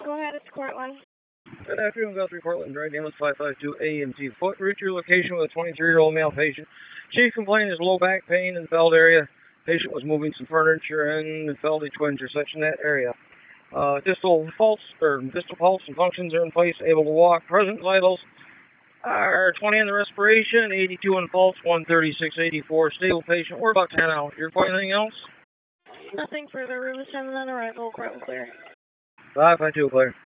Go ahead, it's Cortland. Good afternoon, Guthrie, Portland. Drive ambulance 552 AMT. Foot, reach your location with a 23-year-old male patient. Chief complaint is low back pain in the belt area. Patient was moving some furniture and felt a twinge or such in that area. Distal pulse and functions are in place, able to walk. Present vitals are 20 in the respiration, 82 in pulse, 136/84. Stable patient. We're about 10 out. You require anything else? Nothing further. Room is 7 on arrival. Cortland clear. 552 clear.